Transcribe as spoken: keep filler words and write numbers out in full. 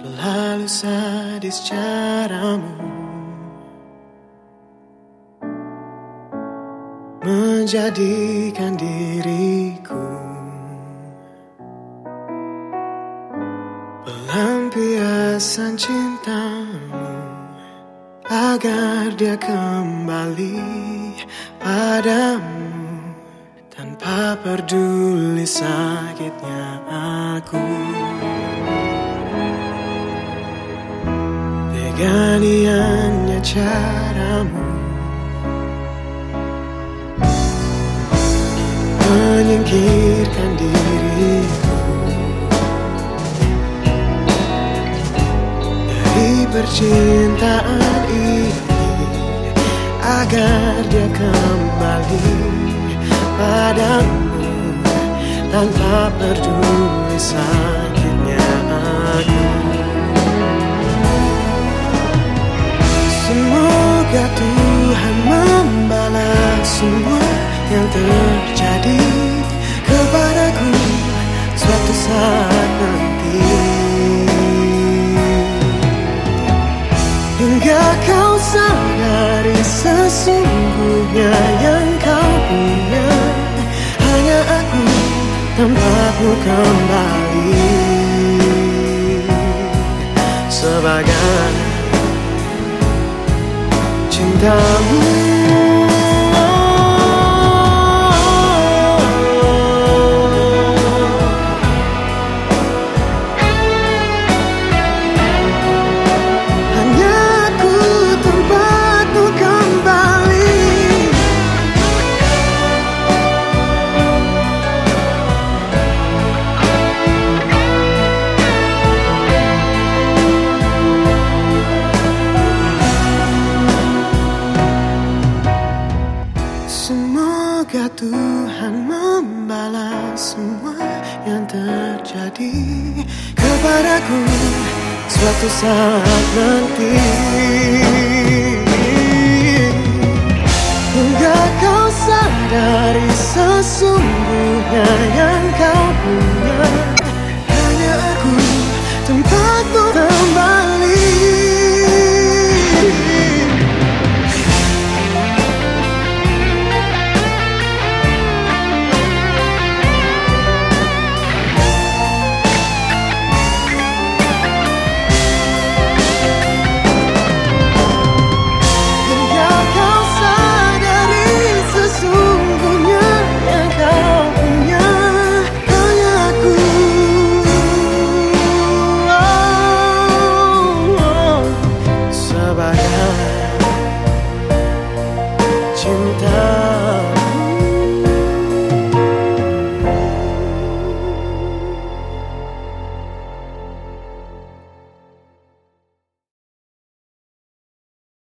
Terlalu sadis caramu menjadikan diriku pelampiasan cintamu, agar dia kembali padamu tanpa peduli sakitnya aku. Teganiannya caramu menyingkirkan diriku dari percintaan ini, agar dia kembali padamu tanpa peduli sakitnya aku. Semoga Tuhan membalas semua yang terjadi kepadaku suatu saat nanti, hingga kau sadari sesungguhnya yang kau punya hanya aku tempatmu kembali sebagai cintamu. Semoga Tuhan membalas semua yang terjadi kepadaku suatu saat nanti, hingga kau sadari sesungguhnya yang kau punya